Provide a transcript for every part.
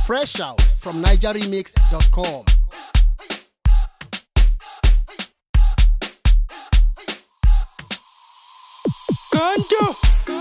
Fresh out from NigerRemix.com. Ganjo.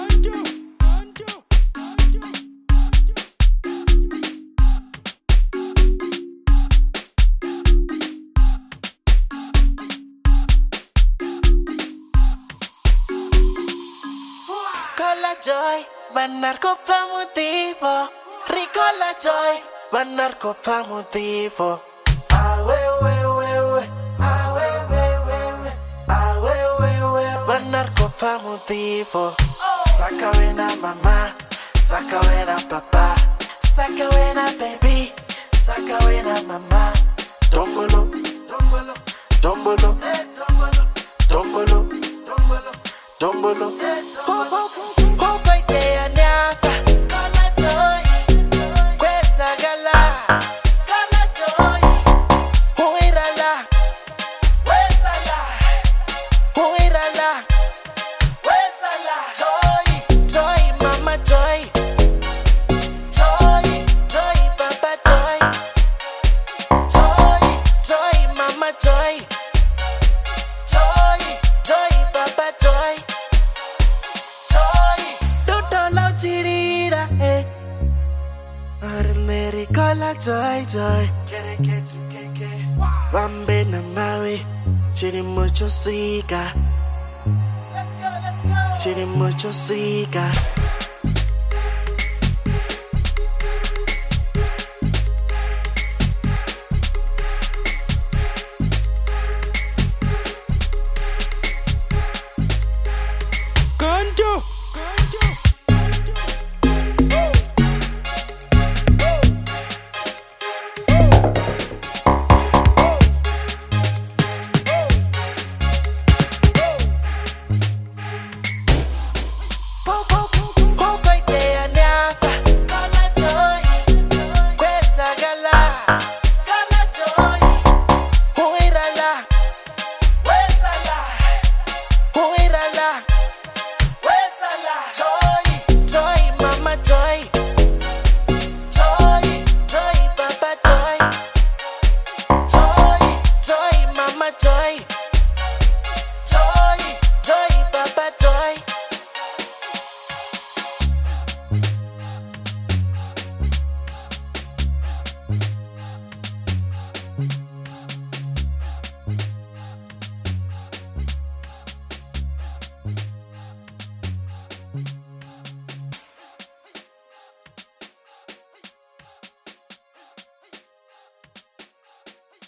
Ricola Joy, banarco pa motivo. Ricola Joy, banarco pa motivo. Ah we, ah we, ah we, banarco pa motivo. Saca buena mamá, saca buena papá, saca buena baby, saca buena mamá. Tómbolo, tómbolo, tómbolo, tómbolo, tómbolo, tómbolo. Ricola Joy, Joy. Quiere que tu que. Bambina Maui, chiri mucho siga. Let's go. Chiri mucho siga. Ganjo.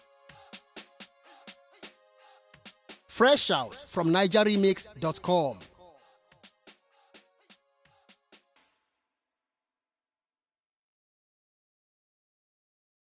Fresh out from NigerRemix.com.